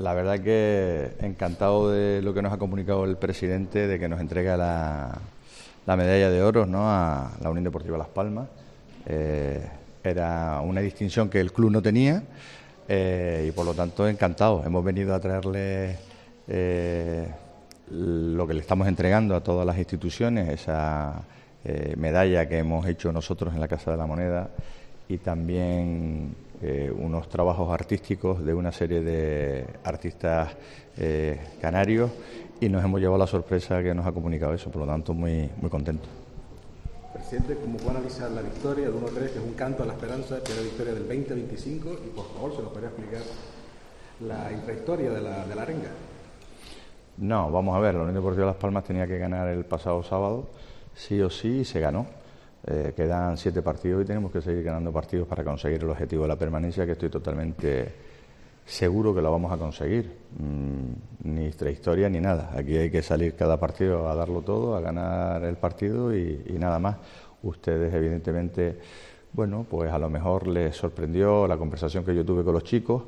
La verdad que encantado de lo que nos ha comunicado el presidente, de que nos entrega la medalla de oro, ¿no?, a la Unión Deportiva Las Palmas. Era una distinción que el club no tenía y por lo tanto encantado. Hemos venido a traerle lo que le estamos entregando a todas las instituciones, esa medalla que hemos hecho nosotros en la Casa de la Moneda, y también unos trabajos artísticos de una serie de artistas canarios, y nos hemos llevado la sorpresa que nos ha comunicado eso, por lo tanto muy contentos. Presidente, ¿cómo puede analizar la victoria del 1-3, que es un canto a la esperanza, que es la victoria del 2025? Y por favor, ¿se nos podría explicar la intrahistoria de la arenga? No, vamos a ver, la Unión Deportiva Las Palmas tenía que ganar el pasado sábado, sí o sí, y se ganó. Quedan 7 partidos y tenemos que seguir ganando partidos para conseguir el objetivo de la permanencia, que estoy totalmente seguro que lo vamos a conseguir. Ni extrahistoria ni nada. Aquí hay que salir cada partido a darlo todo, a ganar el partido y nada más. Ustedes, evidentemente, bueno, pues a lo mejor les sorprendió la conversación que yo tuve con los chicos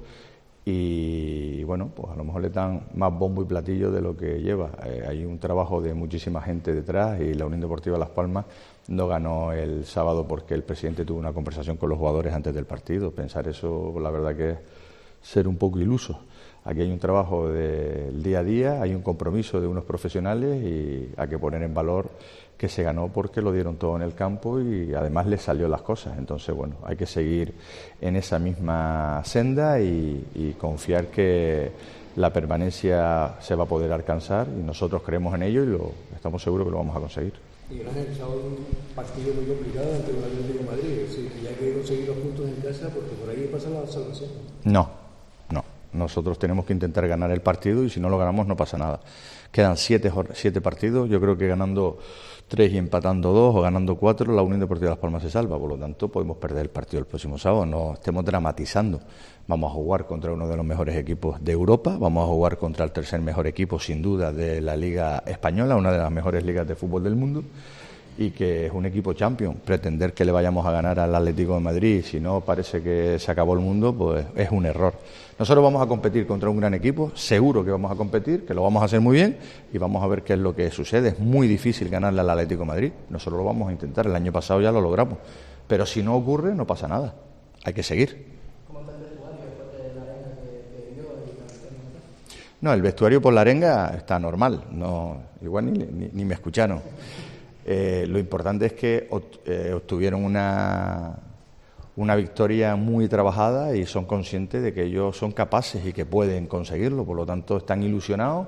y, bueno, pues a lo mejor le dan más bombo y platillo de lo que lleva. Hay un trabajo de muchísima gente detrás y la Unión Deportiva Las Palmas no ganó el sábado porque el presidente tuvo una conversación con los jugadores antes del partido. Pensar eso, la verdad que es ser un poco iluso. Aquí hay un trabajo del día a día, hay un compromiso de unos profesionales y hay que poner en valor que se ganó porque lo dieron todo en el campo y además les salió las cosas. Entonces, bueno, hay que seguir en esa misma senda y confiar que la permanencia se va a poder alcanzar, y nosotros creemos en ello y estamos seguros que lo vamos a conseguir. Y han empezado un partido muy complicado ante el Atlético de Madrid, es decir, que hay que conseguir los puntos en casa porque por ahí pasa la salvación. No. Nosotros tenemos que intentar ganar el partido y si no lo ganamos no pasa nada. Quedan 7 partidos, yo creo que ganando 3 y empatando 2 o ganando 4, la Unión Deportiva Las Palmas se salva. Por lo tanto, podemos perder el partido el próximo sábado. No estemos dramatizando. Vamos a jugar contra uno de los mejores equipos de Europa, vamos a jugar contra el tercer mejor equipo, sin duda, de la Liga Española, una de las mejores ligas de fútbol del mundo, y que es un equipo champion. Pretender que le vayamos a ganar al Atlético de Madrid, si no parece que se acabó el mundo, pues es un error. Nosotros vamos a competir contra un gran equipo, seguro que vamos a competir, que lo vamos a hacer muy bien y vamos a ver qué es lo que sucede. Es muy difícil ganarle al Atlético de Madrid, nosotros lo vamos a intentar, el año pasado ya lo logramos, pero si no ocurre no pasa nada, hay que seguir. ¿Cómo está el vestuario después de la arenga que vivió? No, el vestuario por la arenga está normal, no, igual ni me escucharon. Lo importante es que obtuvieron una victoria muy trabajada y son conscientes de que ellos son capaces y que pueden conseguirlo, por lo tanto están ilusionados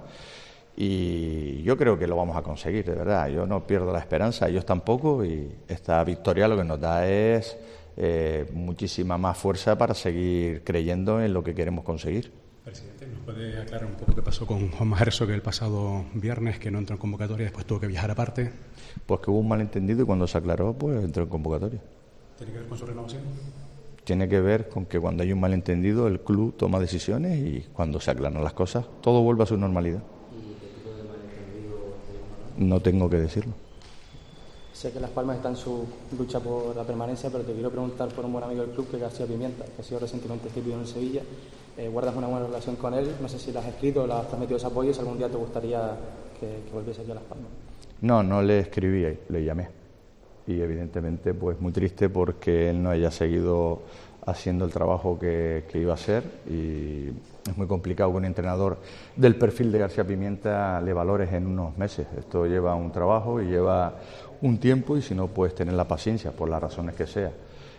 y yo creo que lo vamos a conseguir, de verdad. Yo no pierdo la esperanza, ellos tampoco, y esta victoria lo que nos da es muchísima más fuerza para seguir creyendo en lo que queremos conseguir. Presidente, ¿nos puede aclarar un poco qué pasó con Juanma Herzog el pasado viernes, que no entró en convocatoria, después tuvo que viajar aparte? Pues que hubo un malentendido y cuando se aclaró, pues entró en convocatoria. ¿Tiene que ver con su renovación? Tiene que ver con que cuando hay un malentendido el club toma decisiones y cuando se aclaran las cosas todo vuelve a su normalidad. ¿Y qué tipo de malentendido? No tengo que decirlo. Sé que Las Palmas está en su lucha por la permanencia, pero te quiero preguntar por un buen amigo del club, que es García Pimienta, que ha sido recientemente cedido en Sevilla. Guardas una buena relación con él, no sé si le has escrito o le has transmitido ese apoyo, si algún día te gustaría que volviese aquí a Las Palmas. No le escribí, le llamé. Y evidentemente pues muy triste porque él no haya seguido haciendo el trabajo que iba a hacer, y es muy complicado que un entrenador del perfil de García Pimienta le valores en unos meses. Esto lleva un trabajo y lleva un tiempo, y si no puedes tener la paciencia por las razones que sea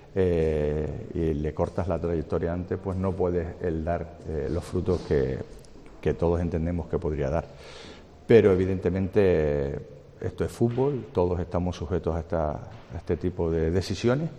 y le cortas la trayectoria antes, pues no puedes él dar los frutos que todos entendemos que podría dar. Pero evidentemente esto es fútbol, todos estamos sujetos a este tipo de decisiones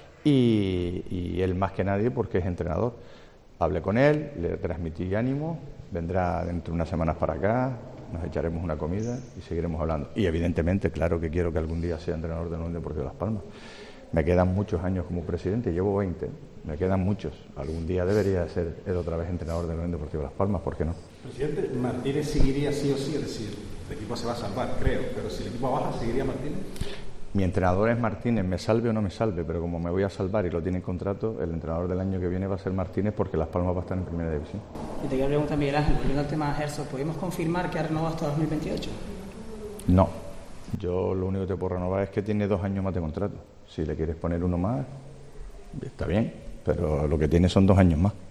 y él más que nadie porque es entrenador. Hablé con él, le transmití ánimo, vendrá dentro de unas semanas para acá, nos echaremos una comida y seguiremos hablando. Y evidentemente, claro que quiero que algún día sea entrenador de la Unión Deportiva Las Palmas. Me quedan muchos años como presidente, llevo 20, me quedan muchos. Algún día debería ser él otra vez entrenador de la Unión Deportiva Las Palmas, ¿por qué no? Presidente, Martínez seguiría sí o sí, es decir, el equipo se va a salvar, creo, pero si el equipo baja, ¿seguiría Martínez? Mi entrenador es Martínez, me salve o no me salve, pero como me voy a salvar y lo tiene en contrato, el entrenador del año que viene va a ser Martínez porque Las Palmas va a estar en primera división. Y te quería preguntar, Miguel Ángel, volviendo al tema de Gerso, ¿podemos confirmar que ha renovado hasta 2028? No, yo lo único que te puedo renovar es que tiene 2 años más de contrato. Si le quieres poner uno más, está bien, pero lo que tiene son 2 años más.